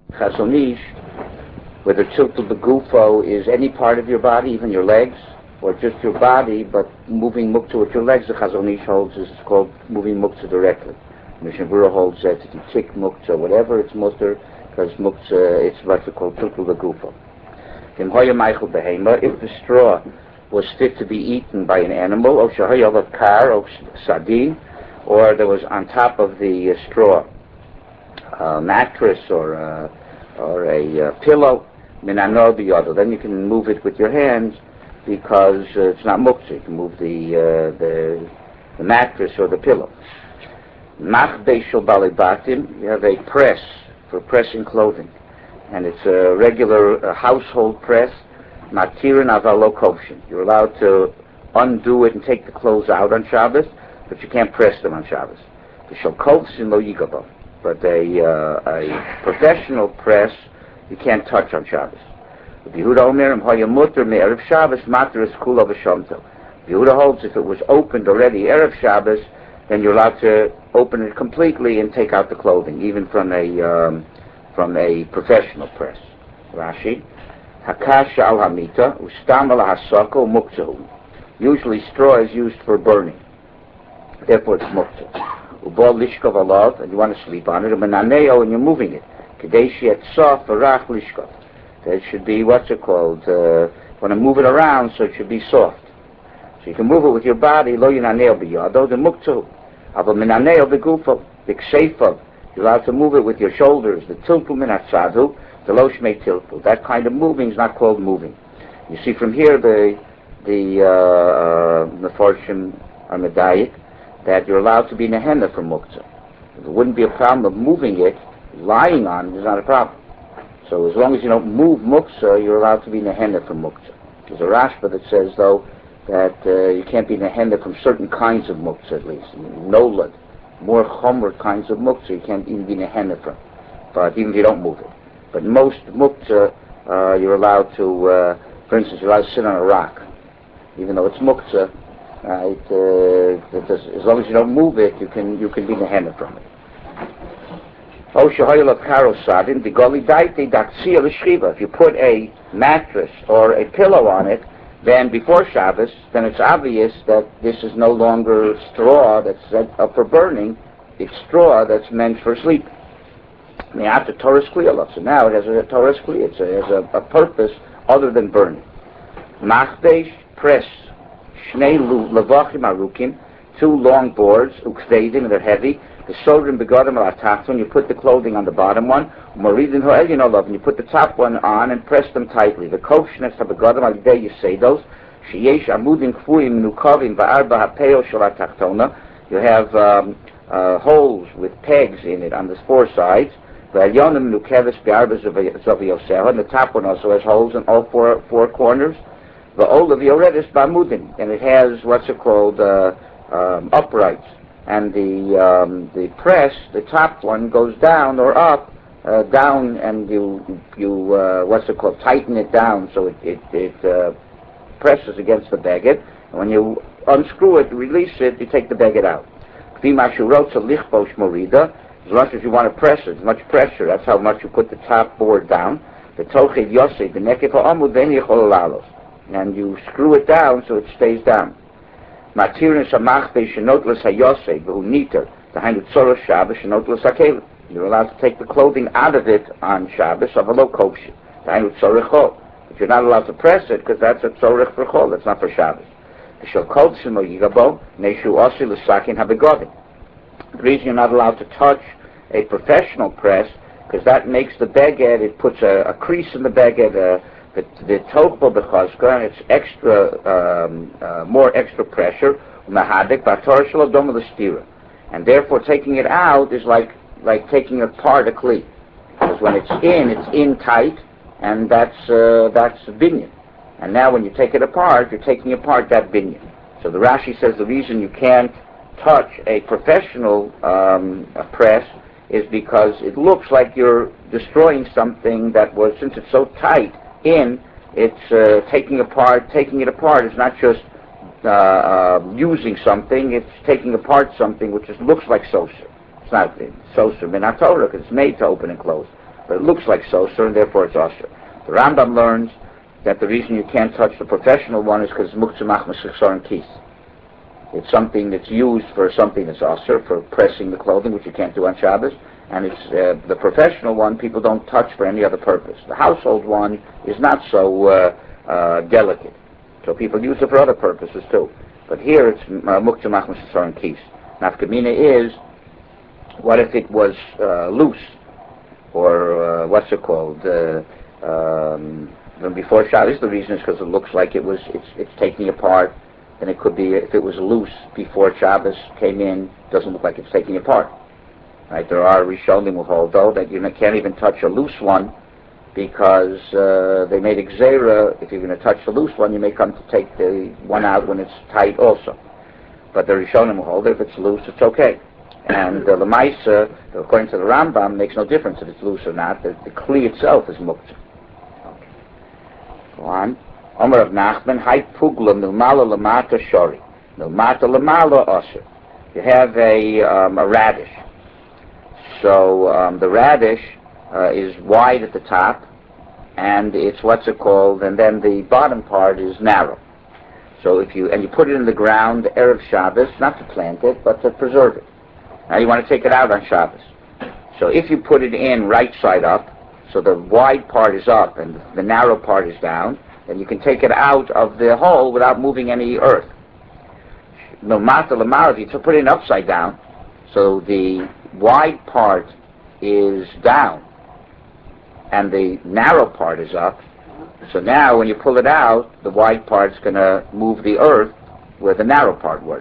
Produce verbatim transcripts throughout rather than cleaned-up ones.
Chazonish, whether tiltul begufo is any part of your body, even your legs, or just your body, but moving muktzah with your legs, the Chazonish holds is called moving muktzah directly. Mishnah Berurah holds that if you tick muktzah, whatever, it's mutter, because muktzah, it's what's called tiltul begufo. If the straw was fit to be eaten by an animal, or shahayal kar, or sardine, or there was on top of the uh, straw a mattress or a, or a uh, pillow, minanor biyado, then you can move it with your hands because uh, it's not muktzah. You can move the, uh, the the mattress or the pillow. Machbei shel balibatim, you have a press for pressing clothing, and it's a regular uh, household press. Matirin avalo kovshin. You're allowed to undo it and take the clothes out on Shabbos, but you can't press them on Shabbos. V'shel kovshin lo yigabo. But a, uh, a professional press you can't touch on Shabbos. Yehuda Omer Hoya Mutter Me'erev Shabbos Matter is Kula V'Shomto. Yehuda holds if it was opened already Erev Shabbos, then you're allowed to open it completely and take out the clothing, even from a um, from a professional press. Rashi. Hakash al hamita, ustam al hasako muktzah. Usually straw is used for burning. Therefore it's muktzah. Ubal lishkov alav, and you want to sleep on it, and menaneo, and you're moving it. Kadeshi et sof varach lishkov. It should be, what's it called? Uh, want to move it around so it should be soft. So you can move it with your body, lo yinaneo biyado, the muktzah. Ava menaneo begufo, b'kseifav. You're allowed to move it with your shoulders, the tilpu minatzadu, the lo shmei tilpu. That kind of moving is not called moving. You see from here the the mefarshim uh, uh, are medayik that you're allowed to be nehenna from muktzah. There wouldn't be a problem of moving it, lying on it is not a problem. So as long as you don't move muktzah, you're allowed to be nehenna from muktzah. There's a rashba that says though that uh, you can't be nehenna from certain kinds of muktzah at least. Nolad, more chomer kinds of muktzah you can't even be nehenna from. But even if you don't move it. But most muktzah, uh, you're allowed to, uh, for instance, you're allowed to sit on a rock. Even though it's muktzah, right, uh, it does, as long as you don't move it, you can you can be nehenna from it. If you put a mattress or a pillow on it, then before Shabbos, then it's obvious that this is no longer straw that's set up for burning, it's straw that's meant for sleeping. So now it has a Torah skli, it has a, a purpose other than burning. Machbesh, press, shnei levachim arukim, two long boards, ukvedim, and they're heavy. The sodrim begadim al atachton, you put the clothing on the bottom one. Maridin ho'elyin olav, and you put the top one on and press them tightly. The kovshnes habegadim al yidei yisedos, sheyesh amudim kfuim nukavim ba'arba ha'peo shel atachtona. You have um, uh, holes with pegs in it on the four sides. And the top one also has holes in all four four corners. The old of Yoredis Bamudin, and it has what's it called uh, um, uprights. And the um, the press, the top one goes down or up, uh, down, and you you uh, what's it called? Tighten it down so it it, it uh, presses against the baguette. And when you unscrew it, release it, you take the baguette out. As much as you want to press it, as much pressure, that's how much you put the top board down. The tochid yosei, the nekef ha'amud, then yichol lalos. And you screw it down so it stays down. Matirin shamach be'shenotlas ha'yosei, v'hu the hainu tzorah Shabbos, shenotlas ha'kelim. You're allowed to take the clothing out of it on Shabbos, avalo kovshin, the hainu tzorah chol. But you're not allowed to press it, because that's a tzorah for chol, that's not for Shabbos. V'shel kovshin lo yigabo, neshu osi l'sakin habegodim. The reason you're not allowed to touch a professional press, because that makes the baguette, it puts a, a crease in the baguette, uh, the the tochbo bechazka, and it's extra, um, uh, more extra pressure, mahadek batar shelo doma l'stira, and therefore taking it out is like like taking apart a kli, because when it's in, it's in tight, and that's uh, that's binyan, and now when you take it apart, you're taking apart that binyan. So the Rashi says the reason you can't touch a professional um, a press is because it looks like you're destroying something that was, since it's so tight in, it's uh, taking apart, taking it apart. It's not just uh, uh, using something, it's taking apart something which just looks like soser. It's not soser, but not Torah, because it's made to open and close. but it looks like soser, and therefore it's osher. The Rambam learns that the reason you can't touch the professional one is because muktzah machmas and kis. It's something that's used for something that's osher, for pressing the clothing, which you can't do on Shabbos, and it's uh, the professional one people don't touch for any other purpose. The household one is not so uh, uh, delicate, so people use it for other purposes too. But here it's muktzah machmas and kis. Nafkamina is, what if it was uh, loose, or uh, what's it called? Uh, um, before Shabbos, the reason is because it looks like it was it's it's taking apart, and it could be if it was loose before Shabbos came in, doesn't look like it's taking apart. Right? There are Rishonim who hold though that you can't even touch a loose one because uh, they made a gzeira. If you're going to touch the loose one, you may come to take the one out when it's tight also. But the Rishonim who hold that if it's loose, it's okay. And the uh, Lamaisa, according to the Rambam, makes no difference if it's loose or not. The, the Kli itself is muktzah. Okay. Go on. Omer of Nachman, Hai Pugla Milmala Lamata Shori. Milmata Lamala Osir. You have a, um, a radish. So um, the radish uh, is wide at the top, and it's what's it called, and then the bottom part is narrow. So if you, and you put it in the ground, Erev Shabbos, not to plant it, but to preserve it. Now you want to take it out on Shabbos. So if you put it in right side up, so the wide part is up and the narrow part is down, then you can take it out of the hole without moving any earth. No matter if you put it in upside down, so the wide part is down and the narrow part is up. So now when you pull it out, the wide part's going to move the earth where the narrow part was.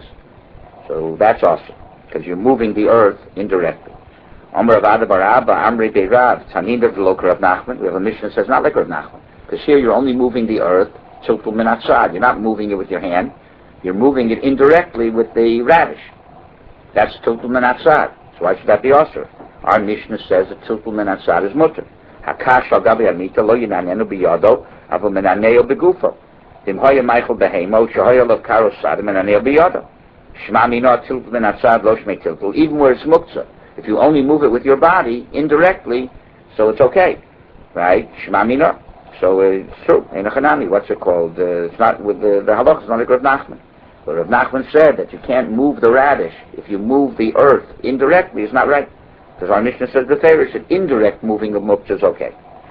So that's awesome, because you're moving the earth indirectly. Amr Rav Bar Abba, Amri Beirav, Tanim V'Lo Rav Nachman. We have a mission that says not like Rav Nachman, because here you're only moving the earth tiltul min atzad. You're not moving it with your hand. You're moving it indirectly with the radish. That's tiltul min atzad. So why should that be osir? Our Mishnah says that tiltul min atzad is mutter. Hakash al gabi amita lo yinanenu biyado avo minaneo begufo. Dim hoya meichel behemo shahoya lo karo sad minaneo biyado. Shma mino tiltul min atzad lo shmei tiltul. Even where it's muktzah, if you only move it with your body indirectly, so it's okay, right? Shma mino. So uh, it's true. Ein achanami. What's it called? Uh, it's not with the the halach. It's not like Rav Nachman. But Rav Nachman said that you can't move the radish. If you move the earth indirectly, it's not right. Because our Mishnah says the Torah said indirect moving of muktzah is okay.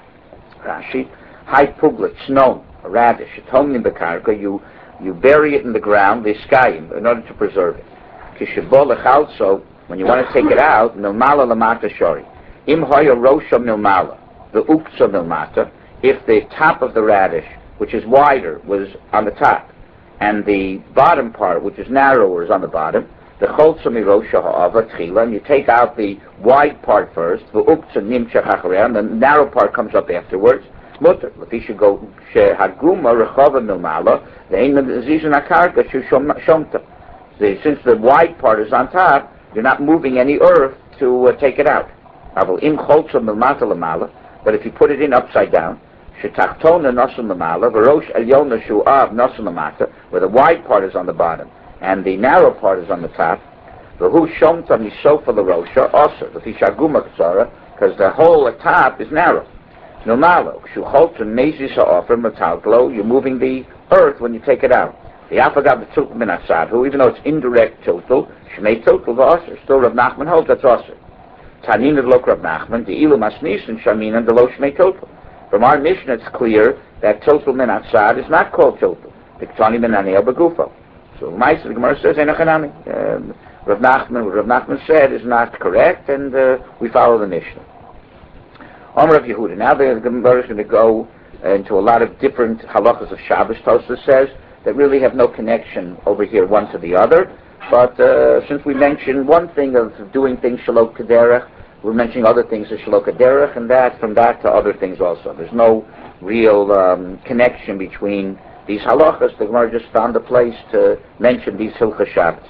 Rashi, high puglet, snow, a radish, atomnim bekarka, you you bury it in the ground, the skayim, in order to preserve it. Kishabol lechalso, when you want to take it out, milmala lamata shori. Im hoya rosha milmala, the uksa milmata, if the top of the radish, which is wider, was on the top, and the bottom part, which is narrower, is on the bottom, the cholza mirosha ha'ava tchila, and you take out the wide part first, the uksa nimshach achareh, and the narrow part comes up afterwards. Mutter, if you should go shehaguma rechava milmala, the ein zizun akarka shomta. Since the wide part is on top, you're not moving any earth to uh, take it out. Aval im cholza milmata lamala, but if you put it in upside down, shetachtona nosul lamala, v'rosh elyona shu'av nosul lamata, where the wide part is on the bottom and the narrow part is on the top, v'hu shomta misofa l'rosha osir, l'fishaguma k'tzara, because the whole at top is narrow. Normalo, shucholta mezis ha'ofer metalglo, you're moving the earth when you take it out. The afagav the tiltul min atzad, even though it's indirect tiltul, shmei tiltul v'osir, still Rav Nachman holds that's osir. Tanin v'lo Rav Nachman, the ilu masnisin shaminan v'lo shmei tiltul. From our Mishnah, it's clear that tiltul min atzad is not called tiltul. Biktani min aneo begufo. So Ma'aseh, the Gemara says, Einachanami. Um, Rav Nachman, what Rav Nachman said is not correct, and uh, we follow the Mishnah. Omer of Yehuda. Now the Gemara is going to go into a lot of different halachas of Shabbos. Tosfos says that really have no connection over here one to the other. But uh, since we mentioned one thing of doing things shalok kederech, we're mentioning other things as shalok kederech, and that from that to other things also. There's no real um, connection between these halachas. The Gemara just found a place to mention these hilchas Shabbos.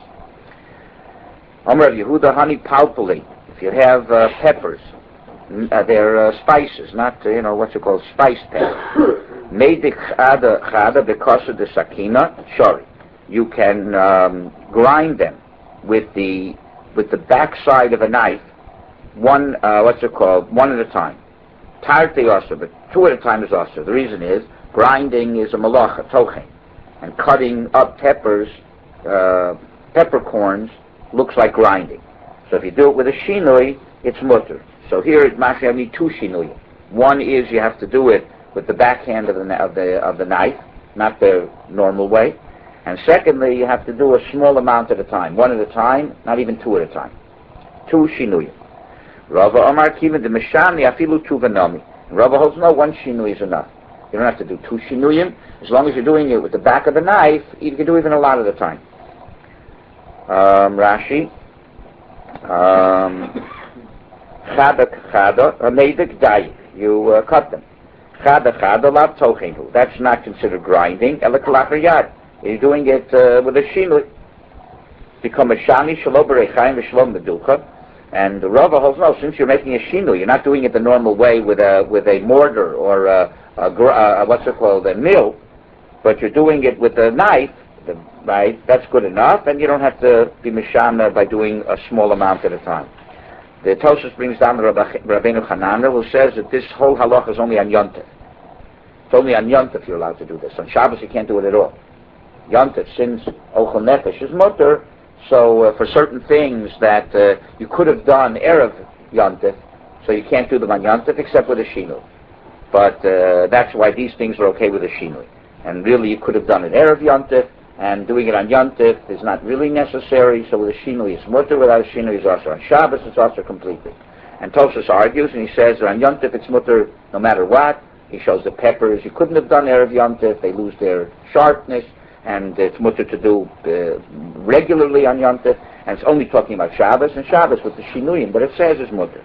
Omer of Yehuda, honey palpuli. If you have uh, peppers, uh, they're uh, spices, not uh, you know what you call spice peppers. Meidik chada chada because of the sakina shori. You can um, grind them with the with the backside of a knife, one uh, what's it called, one at a time. Tarte also, but two at a time is also. The reason is, grinding is a malacha, tochen. And cutting up peppers, uh, peppercorns, looks like grinding. So if you do it with a shinui, it's mutter. So here at Mashiach you need two shinui. One is you have to do it with the backhand of the, of the, of the knife, not the normal way. And secondly, you have to do a small amount at a time, one at a time, not even two at a time. Two shinui. Rava Omar Kiva de Meshani Afilu Tuvanami. Rava holds no, one shinui is enough. You don't have to do two shinuyim. As long as you're doing it with the back of the knife, you can do even a lot at a time. Um, Rashi. Chada chada, ameidik dayik. You uh, cut them. Chada chada lav tochenu. That's not considered grinding. Elakalachar yad. You're doing it uh, with a shinui. Become a shani shalom berechaim v'shalom meducha. And the Rava holds no. Since you're making a shinui, you're not doing it the normal way with a with a mortar or a, a, a, a what's it called, a mill, but you're doing it with a knife. The, right, that's good enough, and you don't have to be mishana by doing a small amount at a time. The Tosfos brings down the Rabbeinu Hanana, who says that this whole halacha is only on Yontif. It's only on Yontif you're allowed to do this. On Shabbos you can't do it at all. Yontif, since Ochel Nefesh is mutter, so uh, for certain things that uh, you could have done Erev Yontif, so you can't do them on Yontif except with a Shinui. But uh, that's why these things are okay with a Shinui. And really you could have done it Erev Yontif, and doing it on Yontif is not really necessary, so with a Shinui it's mutter, without a Shinui it's also. On Shabbos it's also completely. And Tosfos argues, and he says that on Yontif it's mutter no matter what. He shows the peppers you couldn't have done Erev Yontif, they lose their sharpness, and it's mutter to do uh, regularly on Yontif, and it's only talking about Shabbos, and Shabbos with the Shinuyim, but it says it's mutter.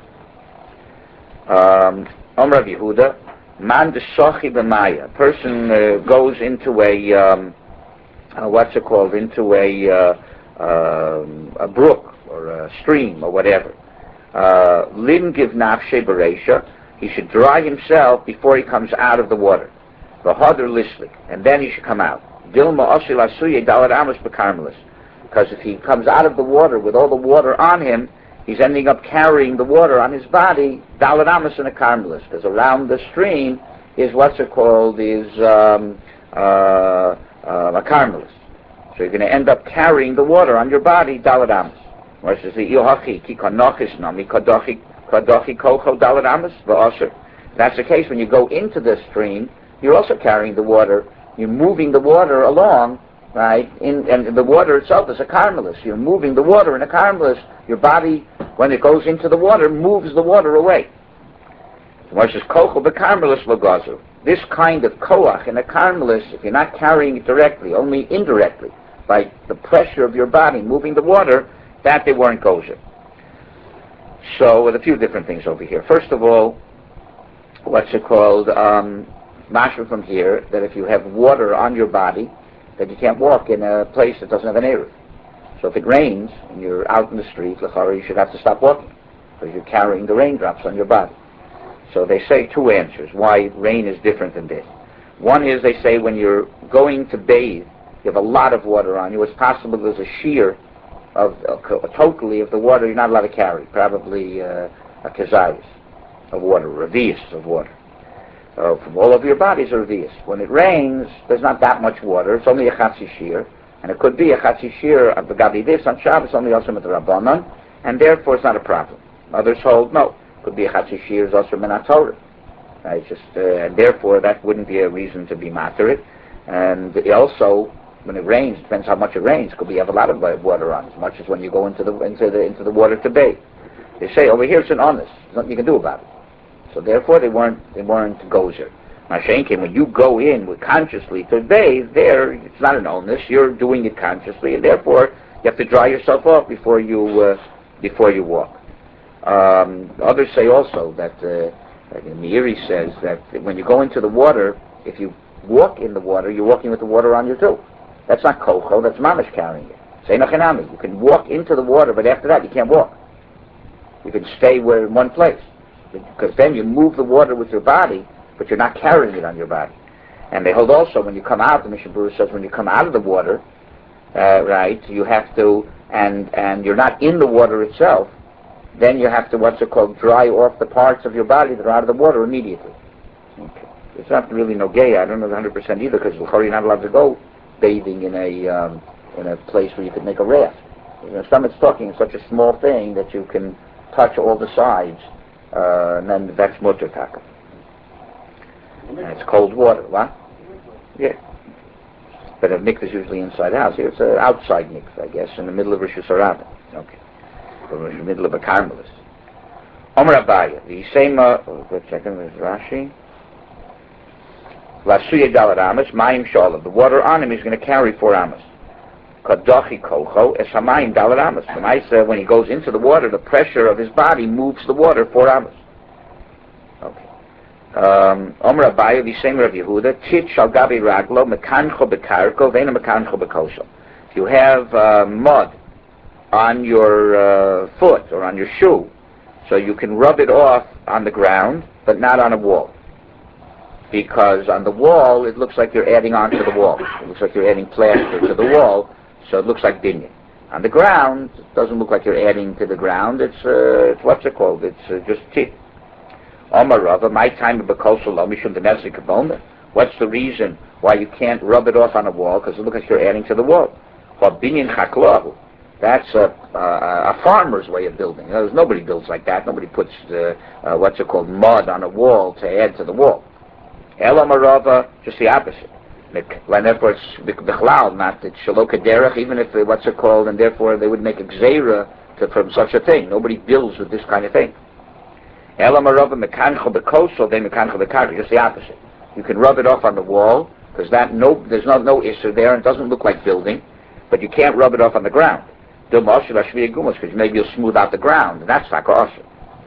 Um, Om Rav Yehuda, man desochi b'maya, a person uh, goes into a, um, uh, what's it called, into a, uh, um, a brook, or a stream, or whatever. Lim give nafshe bereisha, he should dry himself before he comes out of the water. V'hadr lislik, and then he should come out. Dilma oshil asuye dalar amos b'karmelis. Because if he comes out of the water with all the water on him, he's ending up carrying the water on his body, dalar amos in a karmelis. Because around the stream is what's it called, is um, uh, uh, a karmelis. So you're going to end up carrying the water on your body, dalar amos. Where it says, Yohachi ki kanochis nami kadochi kadochi kocho dalar amos v'osher. That's the case when you go into the stream, you're also carrying the water. You're moving the water along, right? In, and the water itself is a karmelis. You're moving the water in a karmelis. Your body, when it goes into the water, moves the water away. What says kocho b'karmelis l'gazu. This kind of koach in a karmelis, if you're not carrying it directly, only indirectly, by the pressure of your body moving the water, that they weren't kosher. So, with a few different things over here. First of all, what's it called? Um, Mashma from here, that if you have water on your body, that you can't walk in a place that doesn't have an eruv. So if it rains and you're out in the street, l'chara, you should have to stop walking because you're carrying the raindrops on your body. So they say two answers why rain is different than this. One is they say when you're going to bathe, you have a lot of water on you. It's possible there's a shear of uh, totally of the water you're not allowed to carry, probably uh, a kazayas of water, revius of water. Uh, from all over your bodies are revius. When it rains, there's not that much water. It's only a chatzi shear, and it could be a chatzi shear of the gabi this on Shabbos, only also with the Rabbanon, and therefore it's not a problem. Others hold no, it could be a chatzi shear is also min haTorah. Right? Just uh, and therefore that wouldn't be a reason to be matter it. And also, when it rains, it depends how much it rains. It could be you have a lot of water on, as much as when you go into the into the into the water to bathe. They say over here it's an honest. There's nothing you can do about it. So therefore they weren't they weren't gozer. Mashenkin, when you go in with consciously to bathe, there it's not an onus. You're doing it consciously, and therefore you have to dry yourself off before you uh, before you walk. Um, others say also that uh, like Meiri says that when you go into the water, if you walk in the water, you're walking with the water on you too. That's not kocho, that's mamish carrying it. Say nachinami. You can walk into the water, but after that you can't walk. You can stay where in one place. Because then you move the water with your body, but you're not carrying it on your body. And they hold also, when you come out, the Mishnah Berurah says, when you come out of the water, uh, right, you have to, and and you're not in the water itself, then you have to, what's it called, dry off the parts of your body that are out of the water immediately. Okay. It's not really no gay. I don't know one hundred percent either, because you're not allowed to go bathing in a um, in a place where you could make a raft. You know, some it's talking such a small thing that you can touch all the sides, uh, and then that's mutter taka. And it's cold water, what? Yeah. But a mikveh is usually inside house. Here it's an outside mikveh, I guess, in the middle of Rosh Hashanah. Okay. Or in the middle of a carmelist. Omer Abaya, the same, uh, wait a second, there's Rashi. Lasuya Dalat Amas, Mayim Shalom. The water on him is going to carry four Amas. Kadochi Kocho, Es Hamayim Dalat Amas. The Maisa, when he goes into the water, the pressure of his body moves the water four Amas. Okay. Um, Omer Abaya, the same Rav Yehuda, Tit Shal Gabi Raglo, Mekancho Bekarko, Vena Mekancho Bekosho. If you have uh, mud on your uh, foot or on your shoe, so you can rub it off on the ground, but not on a wall. Because on the wall, it looks like you're adding on to the wall. It looks like you're adding plaster to the wall, so it looks like binyan. On the ground, it doesn't look like you're adding to the ground. It's, uh, it's what's it called? It's uh, just tit. Omar Rava, my time of Bekosel Lomishum domestic component. What's the reason why you can't rub it off on a wall? Because it looks like you're adding to the wall. Well, binyan chaklahu. That's a, uh, a farmer's way of building. You know, nobody builds like that. Nobody puts the, uh, what's it called, mud on a wall to add to the wall. Ela Marava, just the opposite. And therefore it's bichlal, not it's shaloka derech, even if uh, what's it called, and therefore they would make a gzeira to, from such a thing. Nobody builds with this kind of thing. Ela Marava mekancho bekoso, they mekancho bekarka, just the opposite. You can rub it off on the wall, because that no, there's no no issue there, and it doesn't look like building, but you can't rub it off on the ground. Because maybe you'll smooth out the ground, and that's not awesome.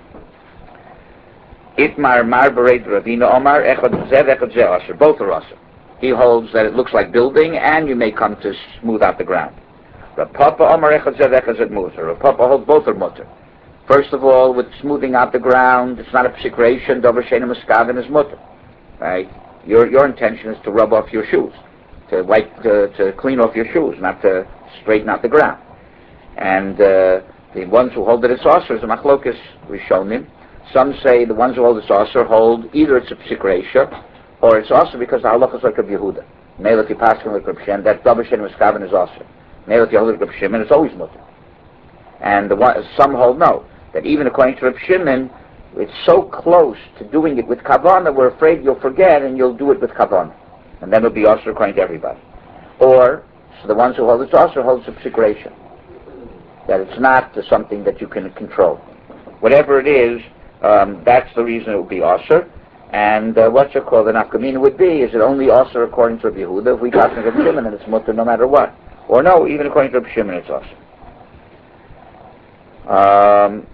Itmar Mar Bered Ravina Omar Echad Zev Echad Zeh Asher. Both are awesome. He holds that it looks like building, and you may come to smooth out the ground. Rav Papa Omar Echad Zev Echad Zeh Mutter. Rav Papa holds both are mutter. First of all, with smoothing out the ground, it's not a psikration. Dover Shena Muskavin is mutter. Right? Your your intention is to rub off your shoes, to wipe, to, to clean off your shoes, not to straighten out the ground. And uh, the ones who hold that it's osir is a machlokas rishonim. Some say the ones who hold it's osir hold either it's a psikresha or it's osir because the halacha is like Reb Yehuda. Meilat Yipaskin like Reb Shem, that double shen miskaven is osir. Meilat Yehuda like Reb Shimon, it's always mutter. And the one, some hold no, that even according to Reb Shimon, it's so close to doing it with kavanah, we're afraid you'll forget and you'll do it with kavanah. And then it'll be osir according to everybody. Or, so the ones who hold it's osir hold it's a psikresha. That it's not something that you can control. Whatever it is, um, that's the reason it would be osir. And uh, what's it called? The nafkamina would be, is it only osir according to Rabbi Yehuda? If we talk to Rabbi Shimon, and it's mutter no matter what. Or no, even according to Rabbi Shimon, it's osir. Um,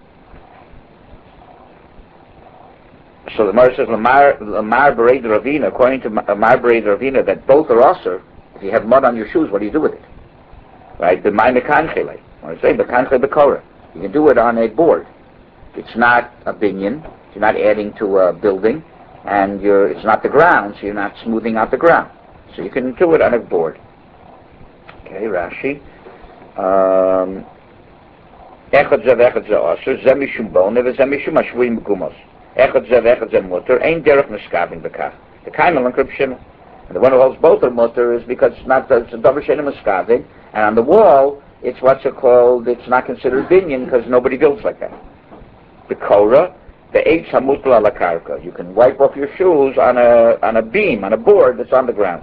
so the Gemara says, Lamar, Lamar Bered Ravina, according to Lamar Bered Ravina, that both are osir. If you have mud on your shoes, what do you do with it? Right? The my mekanchele. I say mekanchele bekora. You can do it on a board. It's not a binyan. You're not adding to a building, and you're it's not the ground, so you're not smoothing out the ground. So you can do it on a board. Okay, Rashi. Um, Echad zev echad ze osir, ze mishum bone, ve ze mishum ashvuim begumos. Echad zev echad ze mutter, ein derech miskavin bekach. The kaimel and Reb Shimon. And the one who holds both are mutter is because it's not it's a davar she'eino miskavin, and on the wall it's what's it called. It's not considered binyan because nobody builds like that. The korah, the eitz hamutal ala karka. You can wipe off your shoes on a on a beam, on a board that's on the ground.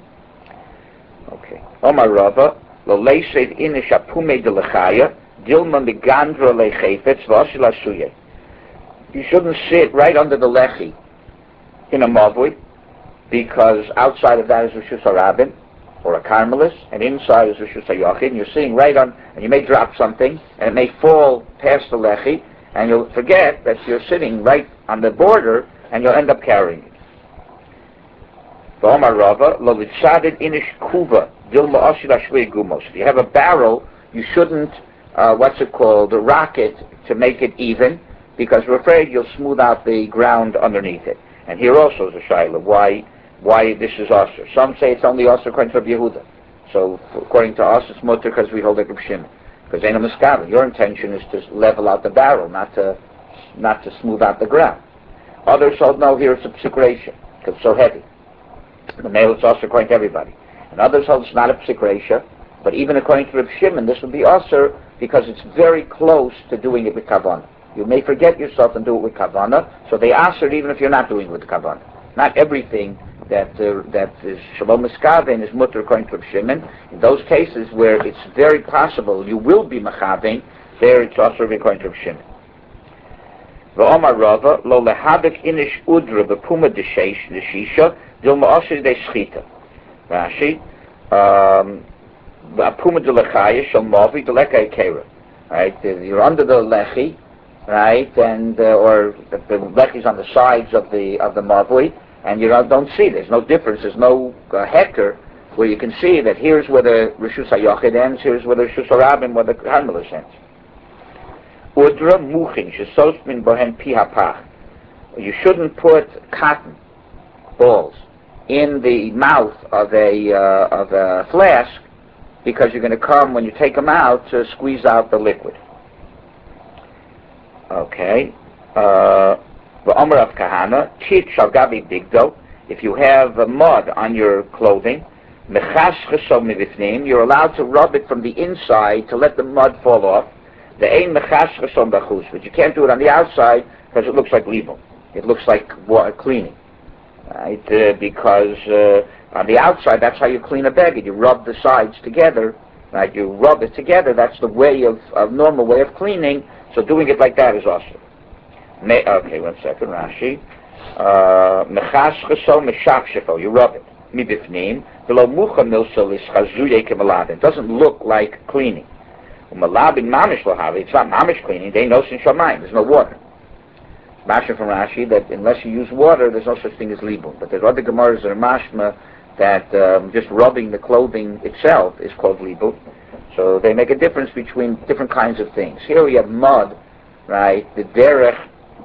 Okay. Omar Rava, lo leised inish apume de lechaya, dilma migandra lechefetz v'ashil asuye. You shouldn't sit right under the lechi in a mavui, because outside of that is Rishus HaRabin, or a Carmelis, and inside is Rishus HaYachid, and you're sitting right on, and you may drop something, and it may fall past the lechi, and you'll forget that you're sitting right on the border, and you'll end up carrying it. If you have a barrel, you shouldn't, uh, what's it called, rock it to make it even, because we're afraid you'll smooth out the ground underneath it. And here also is a shaila, why why this is osir. Some say it's only osir according to Rabbi Yehuda. So according to us, it's mutter because we hold like Reb Shimon. because ain't a miskabel. Your intention is to level out the barrel, not to not to smooth out the ground. Others hold no, here it's a psikresha, because it's so heavy. The nail is also according to everybody. And others hold it's not a psikresha, but even according to Reb Shimon, this would be usher because it's very close to doing it with kavanah. You may forget yourself and do it with kavanah, so they usher it even if you're not doing it with kavanah. Not everything that uh, that is shalom miskaven is mutter according to Reb Shimon. In those cases where it's very possible you will be mechaven, there it's also according to Reb Shimon. V'omar Rava lo lehabek inish udra b'puma d'shisha dil ma'asher de schita. Rashi, b'puma d'lechaya shal mavi d'lekay kera. Right, you're under the lechi, right, and uh, or the, the lechi's on the sides of the of the mavui, and you don't, don't see. There's no difference. There's no uh, hector where you can see that here's where the rishus hayochid ends, here's where the rishus harabim, where the harmelus ends. Udra muchin shesos min bohen pi hapach. You shouldn't put cotton balls in the mouth of a uh, of a flask because you're going to come when you take them out to squeeze out the liquid. Okay. The Omer of Kahana, chit shalgabi bigdo. If you have uh, mud on your clothing, mechash chesom mivifnim, you're allowed to rub it from the inside to let the mud fall off. The ein mechash chesom bachus, but you can't do it on the outside because it looks like libel. It looks like water cleaning, right? Uh, because uh, on the outside, that's how you clean a beged. You rub the sides together, right? You rub it together. That's the way of, of normal way of cleaning. So doing it like that is awesome. Me, okay, one second, Rashi. Mechash chesom meshafshefo. You rub it. Mibifnim. V'lo mucha milsel is chazuye kemalad. It doesn't look like cleaning. Umalabin mamish lohavi. It's not mamish cleaning. They know since shamayim. There's no water. Mashma from Rashi that unless you use water, there's no such thing as libel. But there's other gemaras that are mashma that um, just rubbing the clothing itself is called libel. So they make a difference between different kinds of things. Here we have mud, right? The derech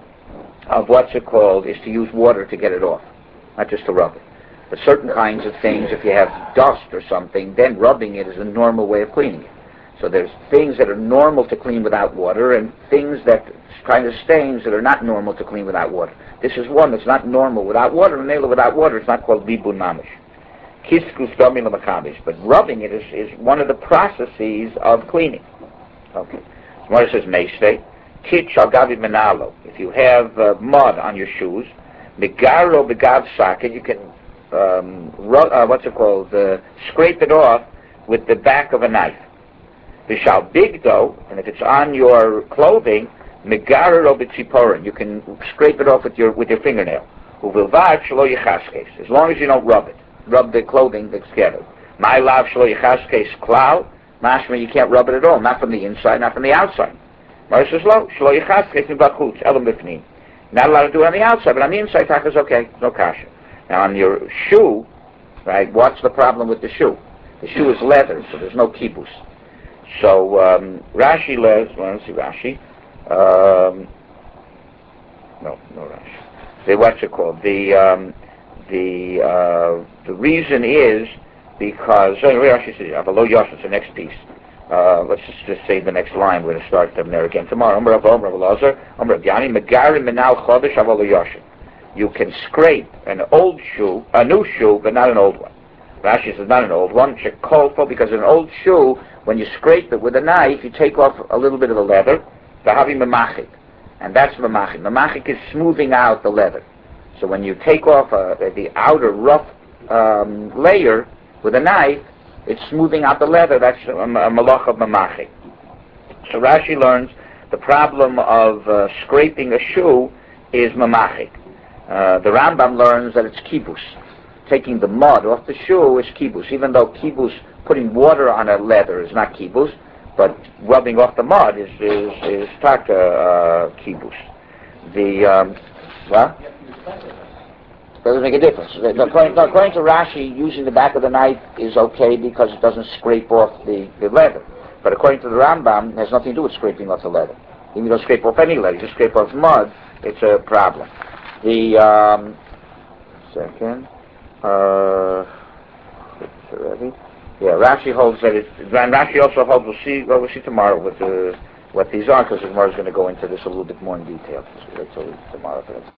of what's it called is to use water to get it off, not just to rub it. But certain kinds of things, if you have dust or something, then rubbing it is a normal way of cleaning it. So there's things that are normal to clean without water and things that kind of stains that are not normal to clean without water. This is one that's not normal without water, and without water it's not called libun mamish. Kiskus domi l'makabish. But rubbing it is, is one of the processes of cleaning. Okay. What it says, meistei, kit shalgavi menalo. If you have uh, mud on your shoes, megaro begav socket, you can, um, rub, uh, what's it called, uh, scrape it off with the back of a knife. V'shal bigdo, and if it's on your clothing, megaro b'tziporin, you can scrape it off with your with your fingernail. Uvilvad shelo yichaskes, as long as you don't rub it. Rub the clothing together. My lav shelo yichaskes klau, mashma you can't rub it at all, not from the inside, not from the outside. Mar says lo, shelo yichaskes mibachutz, elam b'fnim. Not allowed to do it on the outside, but on the inside, tak is okay, no kasha. Now on your shoe, right, what's the problem with the shoe? The shoe is leather, so there's no kibbutz. So um, Rashi learns, well, let's see Rashi, um, no, no Rashi. The, what's it called? The um, the uh, the reason is because so Rashi says Avalo Yosh. It's the next piece. Uh, let's just, just say the next line. We're going to start them there again tomorrow. Amar Rav Omer Rav Elazar Amar Rav Yani Megarim Menal Chodesh Avalo Yosh. You can scrape an old shoe, a new shoe, but not an old one. Rashi says not an old one. Shekolfo, because an old shoe, when you scrape it with a knife, you take off a little bit of the leather. Vahavi memachik, and that's memachik. Memachik is smoothing out the leather. So when you take off uh, the outer rough um, layer with a knife, it's smoothing out the leather. That's a, a malach of memachik. So Rashi learns the problem of uh, scraping a shoe is memachik. Uh, the Rambam learns that it's kibbutz. Taking the mud off the shoe is kibbutz, even though kibbutz, putting water on a leather is not kibbutz, but rubbing off the mud is is, is taka uh, kibbutz. The um, what? Doesn't make a difference. According, according to Rashi, using the back of the knife is okay because it doesn't scrape off the, the leather. But according to the Rambam, it has nothing to do with scraping off the leather. Even if you don't scrape off any leather, you just scrape off mud, it's a problem. The um, second. Uh, ready? Yeah, Rashi holds that it. And Rashi also holds. We'll see. Well, we'll see tomorrow what the what these are, because tomorrow's going to go into this a little bit more in detail. So wait till tomorrow for that.